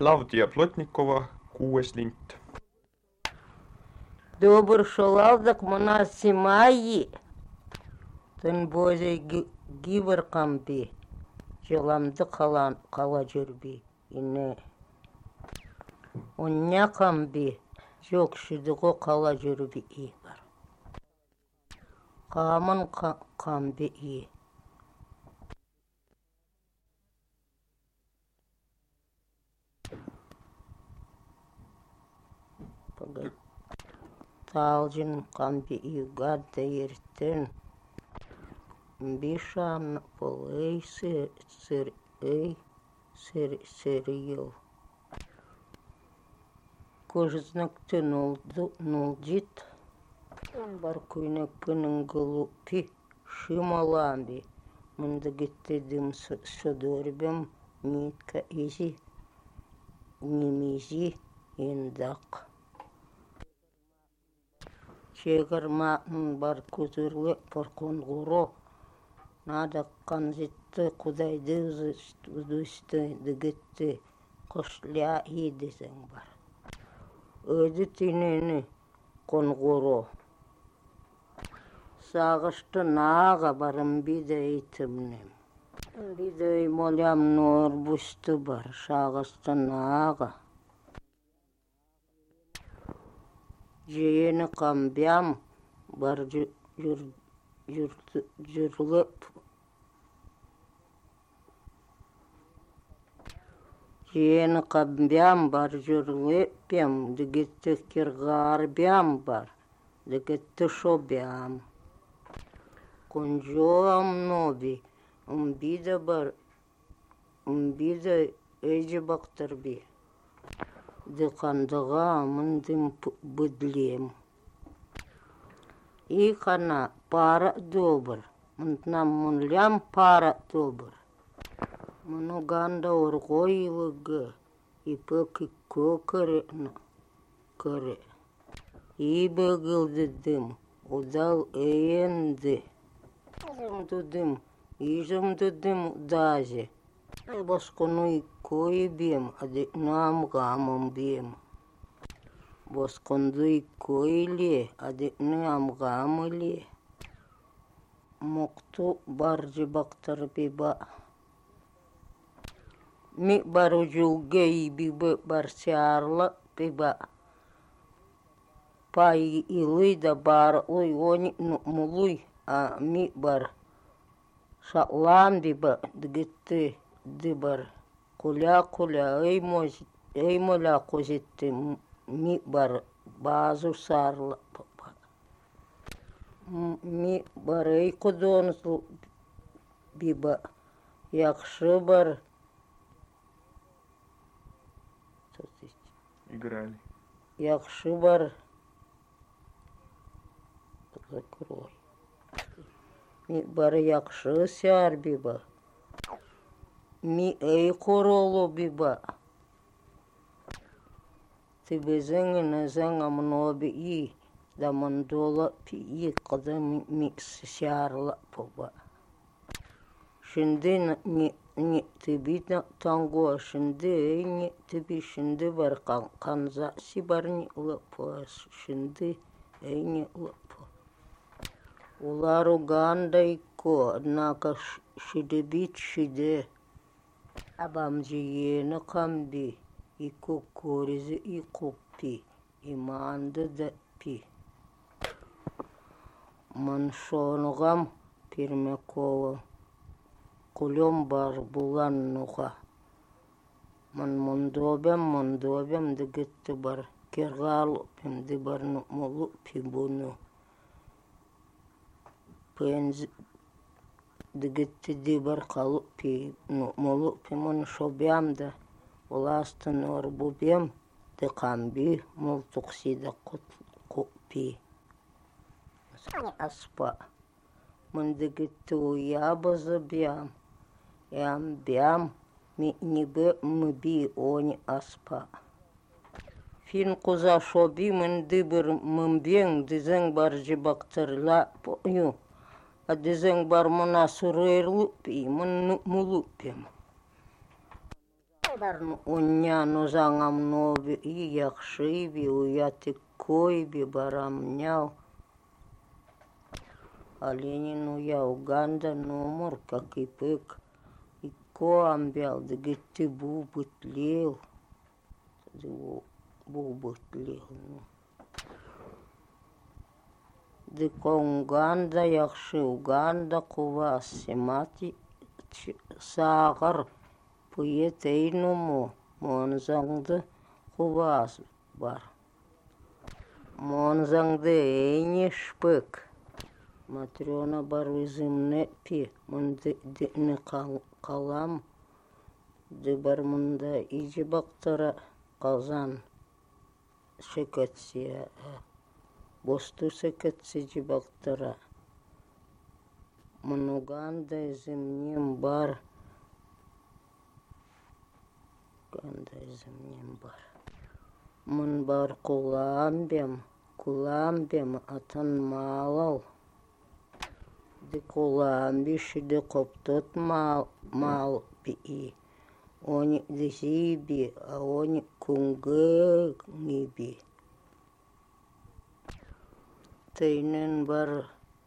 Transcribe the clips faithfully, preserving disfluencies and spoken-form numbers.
Claudia Plotnikova, kuues lint. Добр шолалдак мына симайи. Тын бөзе гибір қамби. Жыламды қала жүрби. Ине. Оння қамби. Жоқ шүдіғо қала жүрби и бар. Қамын қамби и. Талжын қамби и гадда ертен. Бишан полей сыр эй сырьел. Кожызнакты нулдит. Бар күйнек пының глупи шималамби. Мында геттедім сөдөрбем нитка изи немизи индак. Чегірматын бар көтірлі поркон ғуро. Надо қанзетті құдайды үздісті дігітті қошля едесің бар. Өді тенені қонғуро. Сағышты наға барым бидей тімнем. Бидей молям нор бұсты бар, шағысты наға. Жиені қамбям бар жүрліп. Жиені қамбям бар жүрліппем, дігітті кірғарбям бар, дігітті шобям. Конжоам ноби, умбида бар, умбида өйжі бақтыр би. Дықандыға мұндым бүдлем. И қана пара добыр, мұнтнам мұнлям пара добыр. Мұны ганда орғойлығы, ипөкі көкірі көрі. И бұғылдыдым, удал өйенді. Жымдыдым, и жымдыдым дазе. Басқыны көй бем, ады нам ғамым бем. Басқынды көйле, ады нам ғамыле. Мұқты бар жыбақтар беба. Ми бар жүлгей бебі бар сярлы беба. Пай илый да бар, ой, они мұлый, а ми бар. Шатлам беба, дігітті. Дыбар куля-куля, эй моля козетті ми бар базу сарлы. Ми бар эй кудонзу биба, яқшы бар. Играли. Яқшы бар. Закрой. Ми бар яқшы сяр биба. Ми эй королу биба. Ты безеңі нәзің амыноби и, да мандола пи и қыды ми сярлы поба. Шынды не тіби танго, шынды эй не тіби, шынды бар қанза си бар не лыпы, шынды эй не лыпы. Улару гандай ко, однако шиды бит шиды. Абам жиені қамби, и көккөрізі и көппи, иманды да пи. Ман шонығам пермекова, құлем бар бұлан нұға. Ман мұндобем, мұндобем дігітті бар, кергал пемді бар мұлы пи бұны. Пензі дігітті де бар қалып пи, мұлы пи мұн шобям да, оластын орбубем, де қамби, мұл тұқсида құппи. Аспа. Мұн дігітті уя базы бям, ям бям, небі мүби оны аспа. Фин құза шоби мұн дыбір мүмбен, дізің бар жібақтырла пойу. А дізің бар мұна сұрырлы пи, мұн мұлы пим. Унняну зангам нови и яхшиби, уяти койби барамнял. Оленину я Уганда номер, как и пык. И коамбял, да гетти бубыт лел. Бубыт лел. Да конганда яхши Уганда куваси мати сагар. Пуетейному монзаңды кувас бар. Монзаңды эйне шпык. Матрёна бар үзімне пи, мұнды діні қалам, ді бар мұнда иже бақтара қалзан шекетсе, босту шекетсе же бақтара. Мұнуганда үзімнен бар, ганда үзімнен бар. Мұн бар куламбем, куламбем атын малал. Ди куламби шиде коптот мал мал би, они дизиби, а они кунге ниби. Тейнен бар.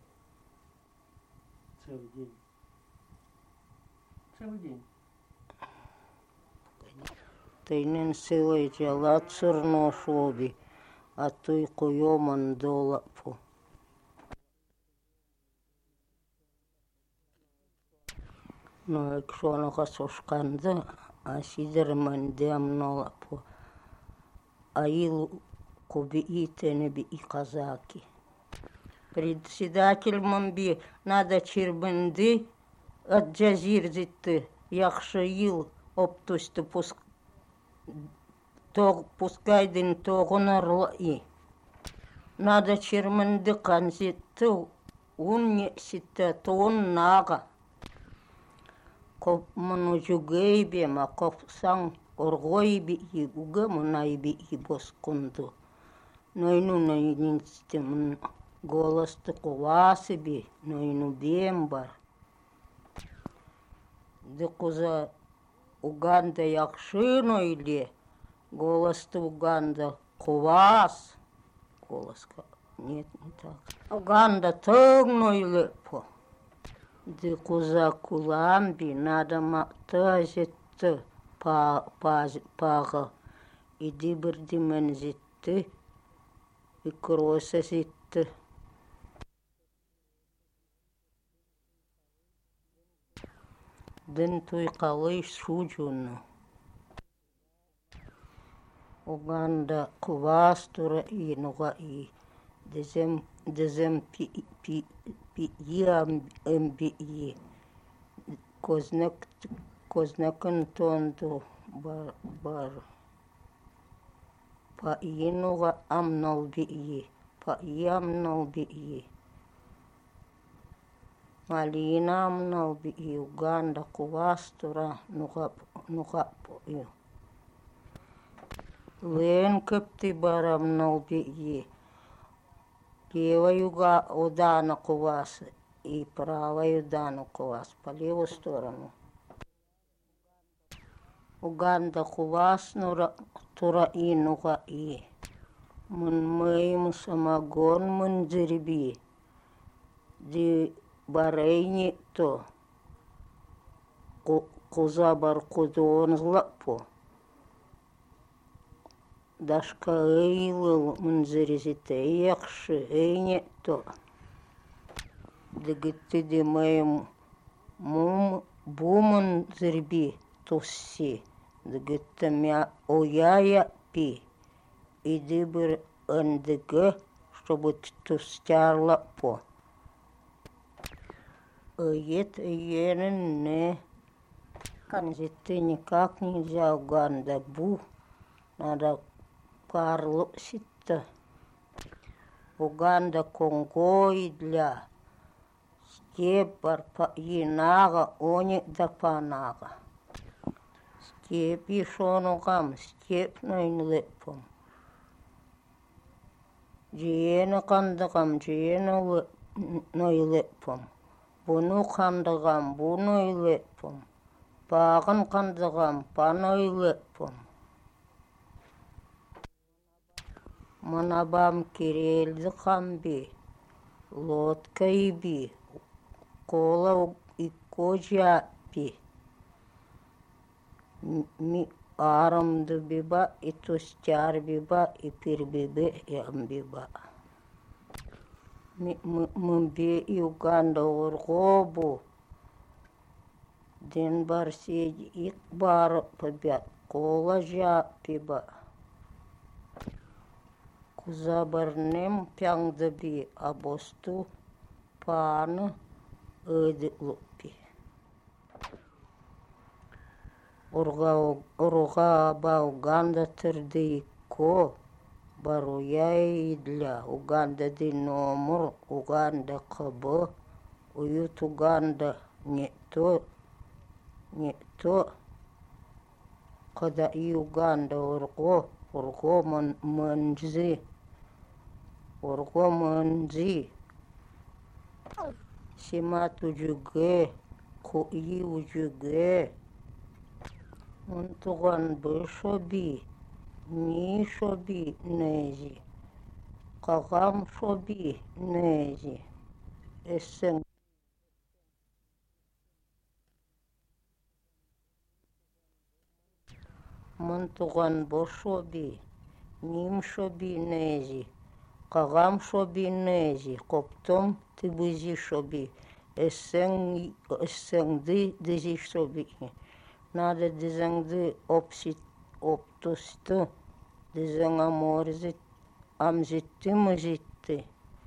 Целый день. Целый день. Тейнен силой жала цурно шоби, а той куйоман долапу. No, якщо воно касушканде, а сідермен демно по аилу кубиите неби и казаки. Председатель мамби надо чербенды от джазирзитты, якши ил оптусты пуск то пускайден тогонарла и. Надо черменды канзитты унне ситте тон нага. Коп мну жугейбе ма коп сан оргойби и уга мунайби и боскунду. Нойну нойнинсте мн голосты кувасиби, нойну бембар. Декуза Уганда якшино или голосты Уганда кувас. Голоска нет, не так. Уганда тогно или по. Ди куза куламби надо мактазитты пага. Иди бірдімен зитті, и кроса зитті. Дін туйқалы шуджуну. Уганда кувас тура и нуға и. Дезем, дезем пи, пи, пи, ям эмби, кознак, кознакын тонду бар, бар. Па инуга амнал би, па ямнал би. Малина амнал би, Уганда кувастура нуга, нуга по ю. Лен кепти барамнал би. Лева юга удана кувас и права юдану кувас по левую сторону. Уганда кувас нура тура и нуга и. Мун мэйм самогон мун зерби. Ди барейни то. Куза бар кудон злапо. Дашка эйлыл мунзеризите якши эйне то. Дегитти демэйм мум бумун зерби тусси. Дегитти мя ояя пи. Иди бір эндеге, чтобы тустярла по. Эйет эйенен не. Канзитти никак нельзя Уганда бу. Надо Карлу ситта. Уганда Конго и для степар па инага они да панага. Степ ишонугам степ нойнлепом. Джиена кандагам джиена нойлепом. Буну кандагам буну илепом. Пағын қандығам, панойлыппым. Манабам керелді қамби, лодка иби, кола ико жапи. Ми арымды биба, и тустяр биба, и пирбибе ям биба. Мымбе Юганда орғобу. Ден бар седи ик бары побят, кола жапиба. Кузабарнем пяңды би, абосту паны ыды луппи. Урга ба Уганда тырды икко, баруя идля. Уганда ди номур, Уганда кыбы, уют Уганда не то, не то. Када и Уганда урго, урго мэнзи, урго мэнзи. Симат уджуге, куи уджуге. Унтуган бы шоби, ни шоби нези, кагам шоби нези. Эсен Мунтуган бы шоби, ним шоби нези, кагам шоби нези, коптом ты бызи шоби. Эсен эсенди дези шоби. Надо дизengdi opsit optustu, dizeng amorzit amzitti mızitti.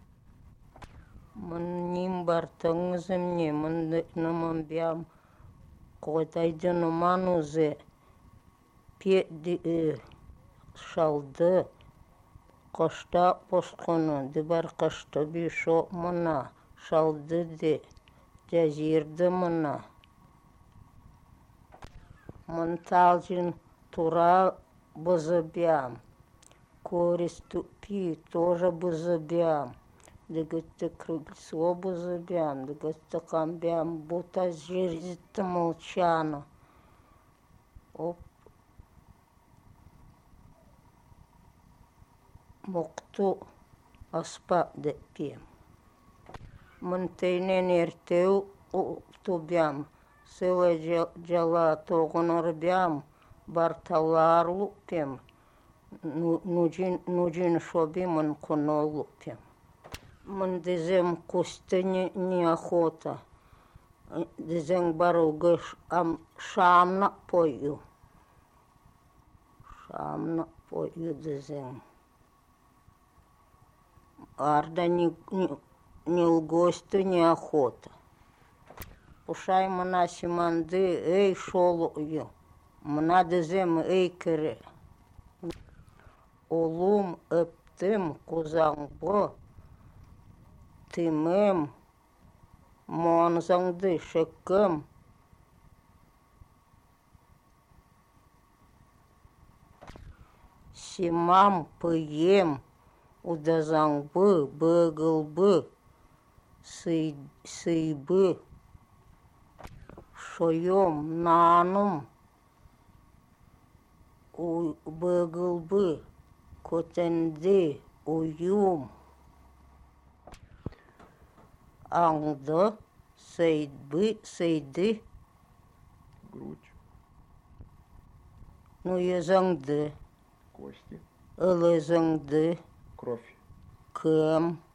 Mın nim bartыңызым не, мын ныман бям қойдайды ныман узе пе шалды қошта посқыны, дибар қошта бишо мына шалды де жазирді мына. Монталжин тура бызыбям, користупи тоже бызыбям, дегетте крыльцо бызыбям, дегетте камбям, будто жирзит молчано. Оп. Мокту аспа депем. Монтейнен ертеу уптубям. Сылы жала тоғыныр бям, барталар луппем, нуджин шоби мын куно луппем. Мын дезем кусты неохота, дезем баругы шамна пою. Шамна пою дезем. Арда не лгосты неохота. Ушай мына симанды эй шолую, мына дезем эй кире. Олум öptüm kuzаңбы, тимем, монзаңды шеккім. Симам пыем, удазаңбы, быгылбы, сыйбы. Шоем наным, быгылбы, көтенді, уюм. Аңды, сейдбы, сейді. Грудь. Ну, езаңды. Кости. Ылызыңды. Кровь. Кым.